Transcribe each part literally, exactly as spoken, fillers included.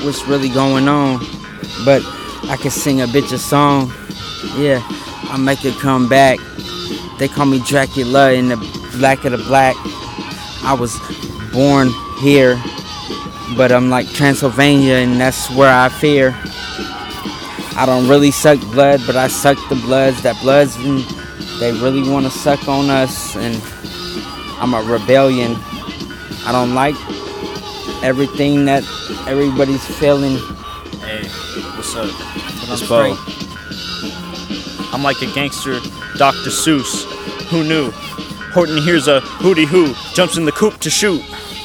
what's really going on. But I can sing a bitch a song. Yeah, I make it come back. They call me Dracula in the black of the black. I was born here, but I'm like Transylvania, and that's where I fear. I don't really suck blood, but I suck the bloods. That bloods, and they really want to suck on us, and I'm a rebellion. I don't like everything that everybody's feeling. Hey, what's up? It's Bo. I'm like a gangster, Doctor Seuss. Who knew? Horton hears a hootie hoo, jumps in the coop to shoot.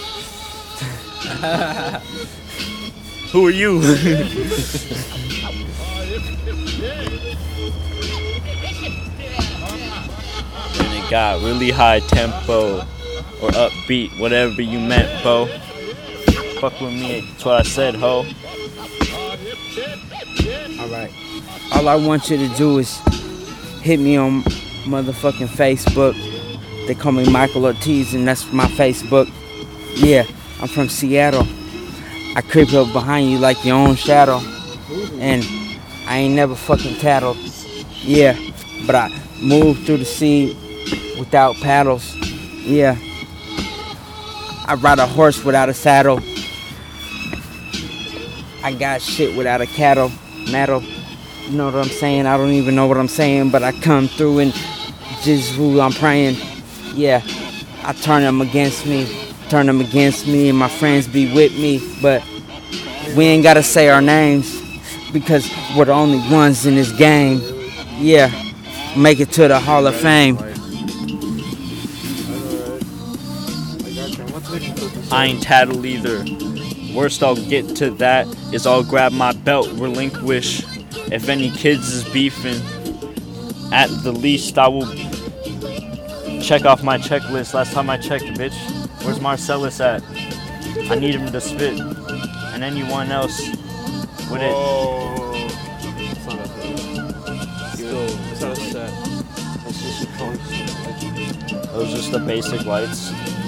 Who are you? And it got really high tempo or upbeat, whatever you meant, Bo. Fuck with me, that's what I said, ho. Alright. All I want you to do is hit me on motherfucking Facebook. They call me Michael Ortiz, and that's my Facebook. Yeah, I'm from Seattle. I creep up behind you like your own shadow. And I ain't never fucking tattled. Yeah, but I move through the sea without paddles. Yeah. I ride a horse without a saddle. I got shit without a cattle. Metal. You know what I'm saying? I don't even know what I'm saying, but I come through and just who I'm praying. Yeah, I turn them against me, turn them against me, and my friends be with me, but we ain't gotta say our names because we're the only ones in this game. Yeah, make it to the Hall of Fame. I ain't tattled either. Worst I'll get to that is I'll grab my belt, relinquish. If any kids is beefing, at the least I will check off my checklist. Last time I checked, bitch. Where's Marcellus at? I need him to spit. And anyone else with it. Oh. It's not a Still, it's not a set. That's just a Those just the basic lights.